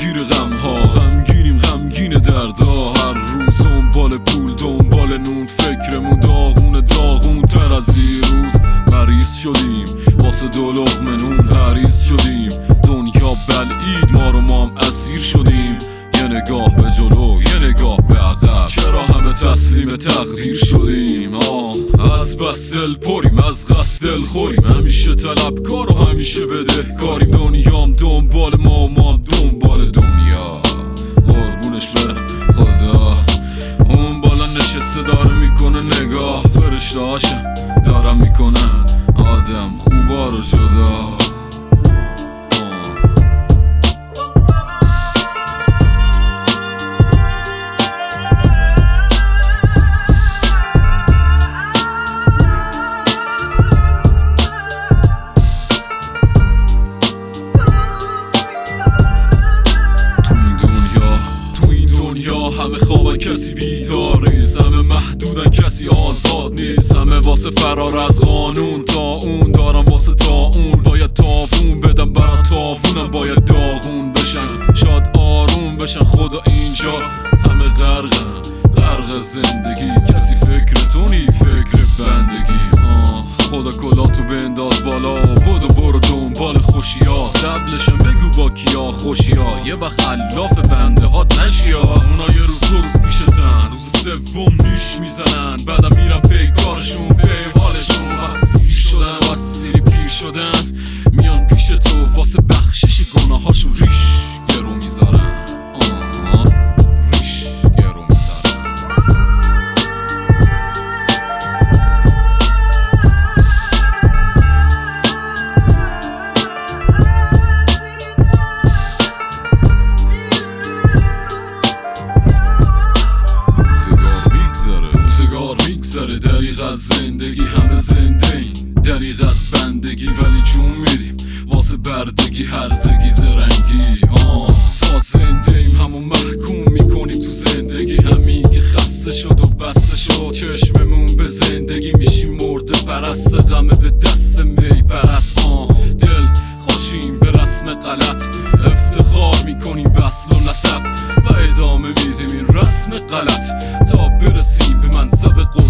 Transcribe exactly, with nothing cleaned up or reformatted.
درگیر غم ها، غمگینیم غمگین دردا. هر روز دنبال پول دنبال نون، فکرمون داغون داغون تر از دیروز. مریض شدیم واسه دو لقمه نون، حریص شدیم دنیا بلعید ما رو، ما هم اسیر شدیم. یه نگاه به جلو یه نگاه به عقب، چرا همه تسلیم تقدیر شدیم؟ آه از بس دل پریم از قصد دل خوریم، همیشه طلبکار و همیشه بدهکاریم. دنیام دنبال ما و ما هم دنبال دنیا. قربونش برم خدا، اون بالا نشسته داره میکنه نگاه، فرشته هاشم دارم میکنن آدم خوبا رو جدا. همه خوابن کسی بیدار نیست، همه محدودن کسی آزاد نیست. همه واسه فرار از قانون تا اون دارم واسه تا اون. باید تافون بدم برا تافونم، باید داغون بشن شاد آروم بشن. خدا اینجا همه غرقن غرق زندگی، کسی فکر تو نی فکر بندگی. آه خدا کلاتو بنداز بالا، بدو برو دنبال خوشیا. تبلشم بگو با کیا خوشیا، یه وقت علاف بنده هات نشیا. اونا یه روز دو روز پیشتن، روز سوم نیش میزنن، بعدم میرن پی کارشون پی حالشون. وقت سیر شدن و از سیری پیر شدن، میان پیش تو واسه بخشش گناهاشون ریش گرو میذارن. دریغ از زندگی همه زنده این، دریغ از بندگی ولی جون میدیم واسه بردگی هرزگی زرنگی. آه تا زنده ایم همون محکوم میکنیم تو زندگی، همین که خسته شد و بسته شد چشممون به زندگی، میشیم مرده پرست غمه به دست می پرست. آه دل خوشیم به رسم غلط، افتخار میکنیم به اصل و نسب و ادامه میدیم این رسم غلط تا برسیم به منصب